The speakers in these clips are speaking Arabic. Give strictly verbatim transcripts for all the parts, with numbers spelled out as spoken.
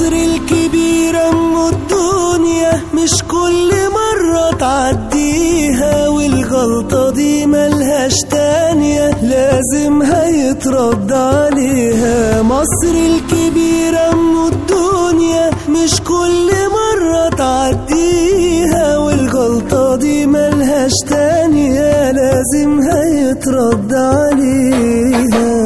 مصر الكبيرة ام الدنيا مش كل مرة تعديها، والغلطة دي ملهاش تانية لازم هيترد عليها. مصر الكبيرة ام الدنيا مش كل مرة تعديها، والغلطة دي ملهاش تانية لازم هيترد عليها.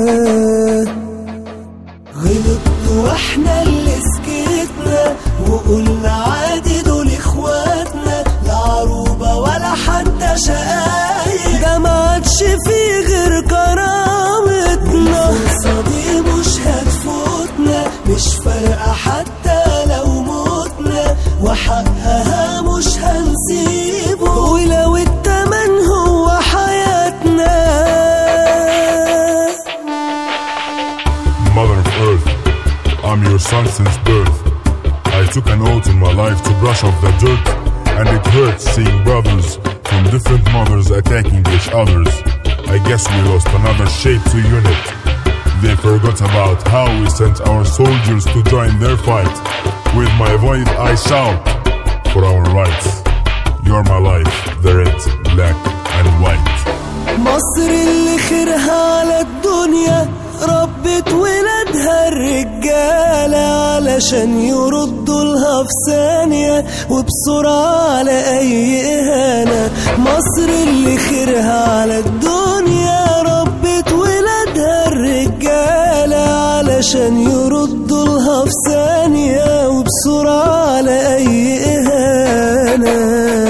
غلطت واحنا اللي سكتنا وقلنا عادي دول اخواتنا، لا عروبة ولا حتى شقايق، ده ما عادش فيه غير كرامتنا. الفرصة دي مش هتفوتنا، مش فارقة حتى لو متنا، وحقها مش هنسيبه ولو التمن هو حياتنا. Mother of Earth, I'm your son since birth. I took an oath in my life to brush off the dirt, and it hurts seeing brothers from different mothers attacking each others. I guess we lost another shape to unit. They forgot about how we sent our soldiers to join their fight. With my voice I shout for our rights. You're my life, the red, black and white. مصر اللي خيرها على الدنيا ربت ولادها الرجالة علشان يردوا لها في ثانية وبسرعة على أي إهانة. مصر اللي خيرها على الدنيا ربت ولادها الرجالة علشان يردوا لها في ثانية وبسرعة على أي إهانة.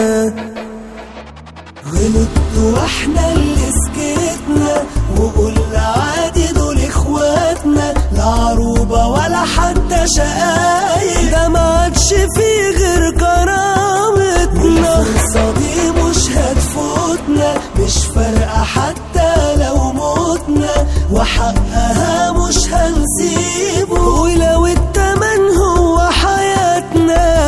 غلطت واحنا اللي سكتنا وقلنا عادي دول اخواتنا، لا عروبة ولا حتى شقايق، ده ما عادش فيه غير كرامتنا. الفرصة دي مش هتفوتنا، مش فارقة حتى لو متنا، وحقها مش هنسيبه ولو التمن هو حياتنا.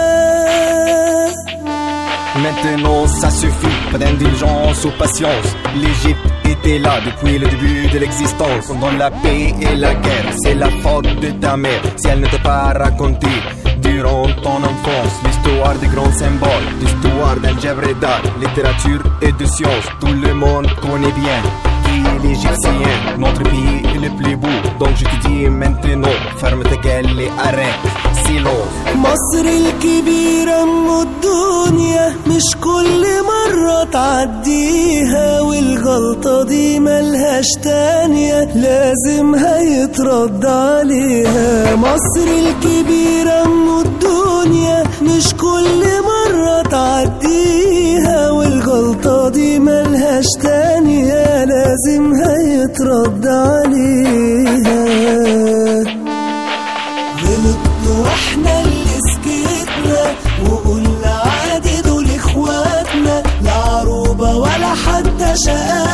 Maintenant ça suffit, pas d'indulgence ou patience. L'Égypte était là depuis le début de l'existence. Pendant la paix et la guerre, c'est la faute de ta mère si elle ne t'a pas raconté durant ton enfance l'histoire des grands symboles, l'histoire d'algèbre et d'art, littérature et de science. Tout le monde connaît bien qui est l'Égyptien, notre pays est le plus beau. Donc je te dis maintenant, ferme ta gueule et arrête, silence. مصر الكبيرة ام الدنيا مش كل مرة تعديها، والغلطة دي ملهاش تانية لازم هيترد عليها. مصر الكبيرة ام الدنيا مش كل مرة تعديها، والغلطة دي ملهاش تانية لازم هيترد عليها. غلطت واحنا اللي سكتنا وقلنا عادي دول اخواتنا، لا عروبة ولا حتى شقايق.